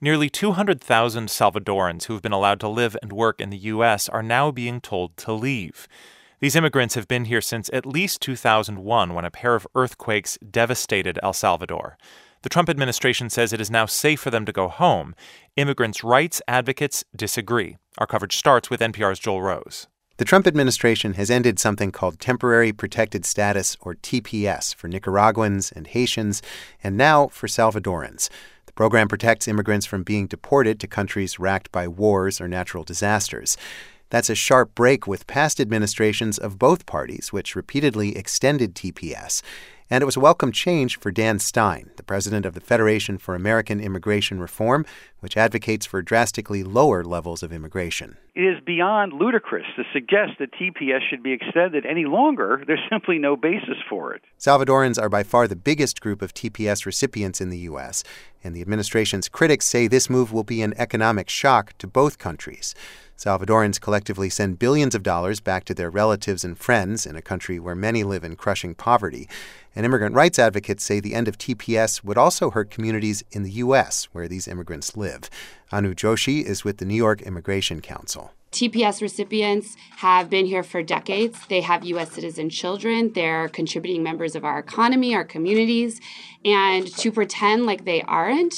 Nearly 200,000 Salvadorans who have been allowed to live and work in the U.S. are now being told to leave. These immigrants have been here since at least 2001, when a pair of earthquakes devastated El Salvador. The Trump administration says it is now safe for them to go home. Immigrants' rights advocates disagree. Our coverage starts with NPR's Joel Rose. The Trump administration has ended something called Temporary Protected Status, or TPS, for Nicaraguans and Haitians, and now for Salvadorans. The program protects immigrants from being deported to countries racked by wars or natural disasters. That's a sharp break with past administrations of both parties, which repeatedly extended TPS. And it was a welcome change for Dan Stein, the president of the Federation for American Immigration Reform, which advocates for drastically lower levels of immigration. It is beyond ludicrous to suggest that TPS should be extended any longer. There's simply no basis for it. Salvadorans are by far the biggest group of TPS recipients in the U.S., and the administration's critics say this move will be an economic shock to both countries. Salvadorans collectively send billions of dollars back to their relatives and friends in a country where many live in crushing poverty. And immigrant rights advocates say the end of TPS would also hurt communities in the U.S. where these immigrants live. Anu Joshi is with the New York Immigration Council. TPS recipients have been here for decades. They have U.S. citizen children. They're contributing members of our economy, our communities. And to pretend like they aren't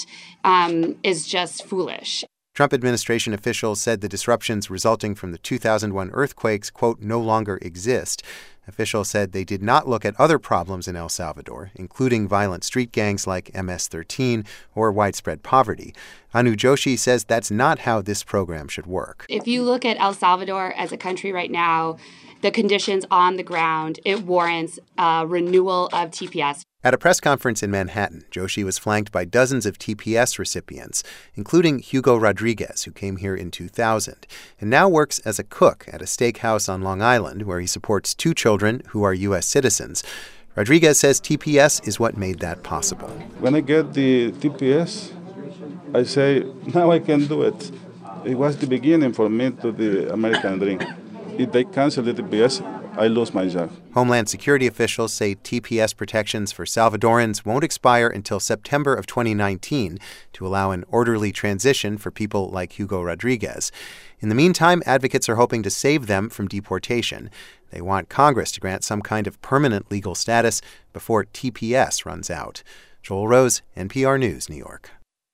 is just foolish. Trump administration officials said the disruptions resulting from the 2001 earthquakes, quote, no longer exist. Officials said they did not look at other problems in El Salvador, including violent street gangs like MS-13 or widespread poverty. Anu Joshi says that's not how this program should work. If you look at El Salvador as a country right now, the conditions on the ground, it warrants a renewal of TPS. At a press conference in Manhattan, Joshi was flanked by dozens of TPS recipients, including Hugo Rodriguez, who came here in 2000, and now works as a cook at a steakhouse on Long Island, where he supports 2 children who are U.S. citizens. Rodriguez says TPS is what made that possible. When I get the TPS, I say, now I can do it. It was the beginning for me to the American dream. If they cancel the TPS, I lose my job. Homeland Security officials say TPS protections for Salvadorans won't expire until September of 2019 to allow an orderly transition for people like Hugo Rodriguez. In the meantime, advocates are hoping to save them from deportation. They want Congress to grant some kind of permanent legal status before TPS runs out. Joel Rose, NPR News, New York.